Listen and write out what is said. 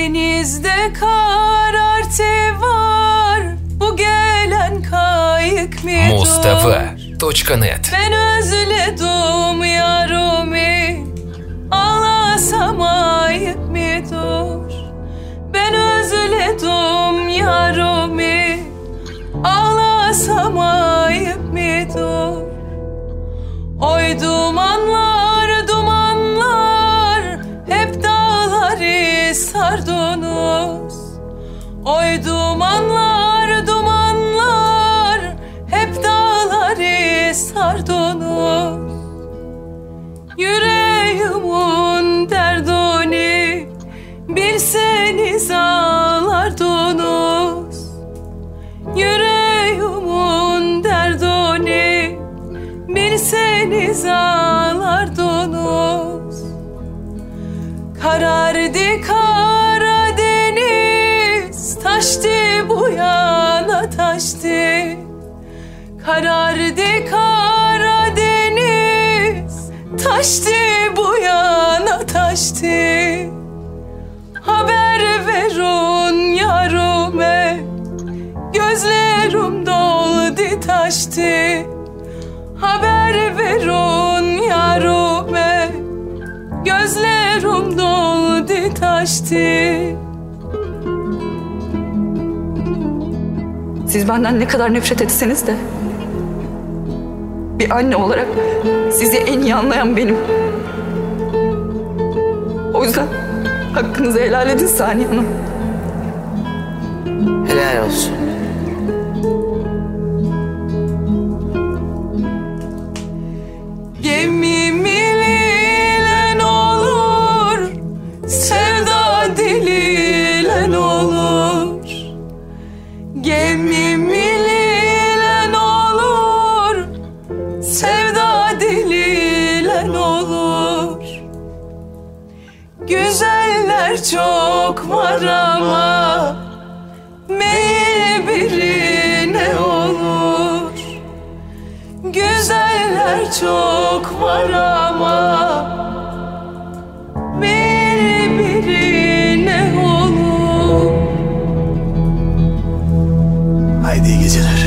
Denizde karartı var, bu gelen kayık midur? Muz.tv.net. Ben özledim yarımı, ağlasam ayıp midur? Ben özledim yarımı, ağlasam ayıp midur? Oy dumanlar, dumanlar, hep dağları sardınız. Oy dumanlar, dumanlar, hep dağları sardınız. Yüreğimin derdini bilseniz ağlardınız. Yüreğimin derdini bilseniz ağlardınız. Karardı Karadeniz, taştı bu yana taştı. Karardı Karadeniz, taştı bu yana taştı. Haber verin yarime, gözlerim doldu taştı. Haber verin yarime, gözlerim doldu taştı. Siz benden ne kadar nefret etseniz de bir anne olarak sizi en iyi anlayan benim. O yüzden hakkınızı helal edin Saniye Hanım. Helal olsun. Gemimi lilen olur, sevda dililen olur. Gemimi lilen olur, sevda dililen olur. Güzeller çok var ama meyil birine olur. Güzeller çok var ama meyil birine olur. Haydi iyi geceler.